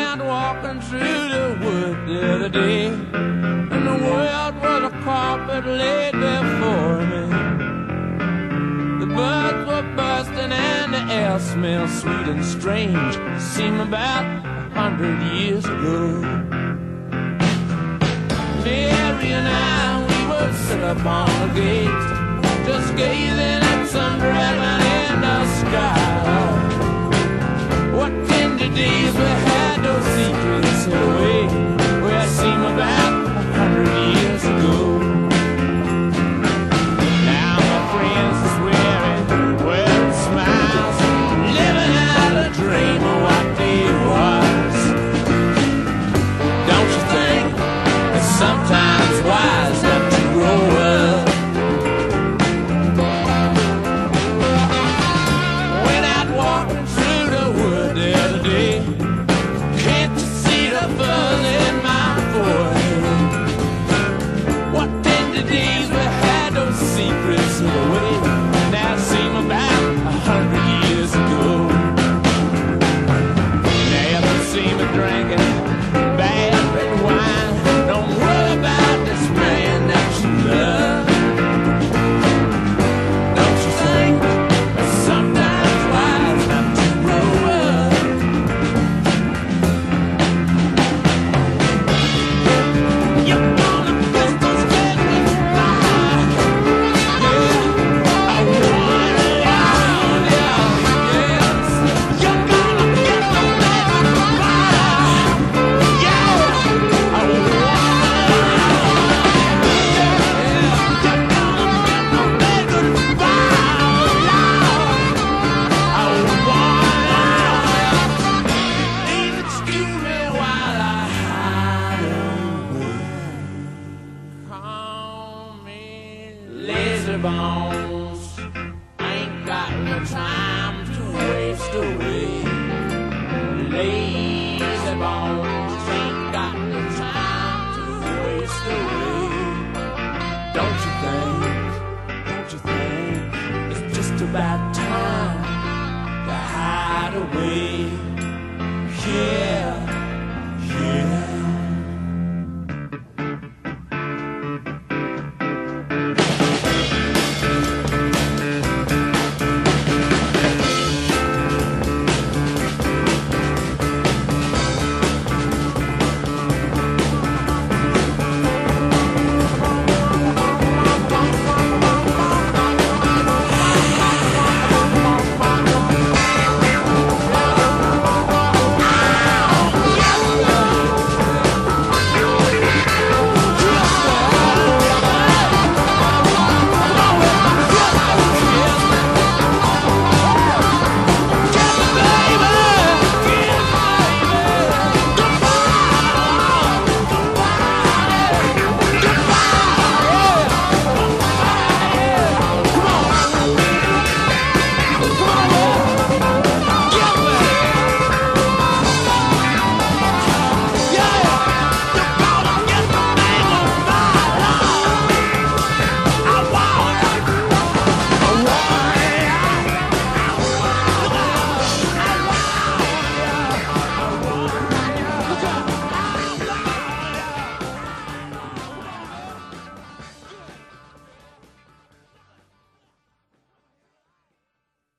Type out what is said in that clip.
out walking through the wood the other day, and the world was a carpet laid before me. The birds were bursting and the air smelled sweet and strange. Seemed about 100 years ago. Mary and I, we would sit up on the gate, just gazing at some dragon in the sky. What tender days we had, those secrets hid away, where it seemed about 100 years ago. Now my friends are swearing with smiles, living out a dream of what they was. Don't you think it's sometimes wise not to grow up? Went out walking through the wood the other day. Can't you see the buzz in my forehead? What tender days we had, those secrets hid away. Now it seem about 100 years ago. Now you see me drinking bad red wine. Don't worry about this man that you love. Don't you think it's sometimes wise not to grow up? You're gonna pistols get me fly. Yeah, I want it all, yeah, yes. You're gonna get the man fly. Yeah, I want it all. Excuse me while I hide away. Call me lazy bones. Ain't got no time to waste away. Lazy bones. Ain't got no time to waste away. Don't you think it's just about time to hide away? Yeah.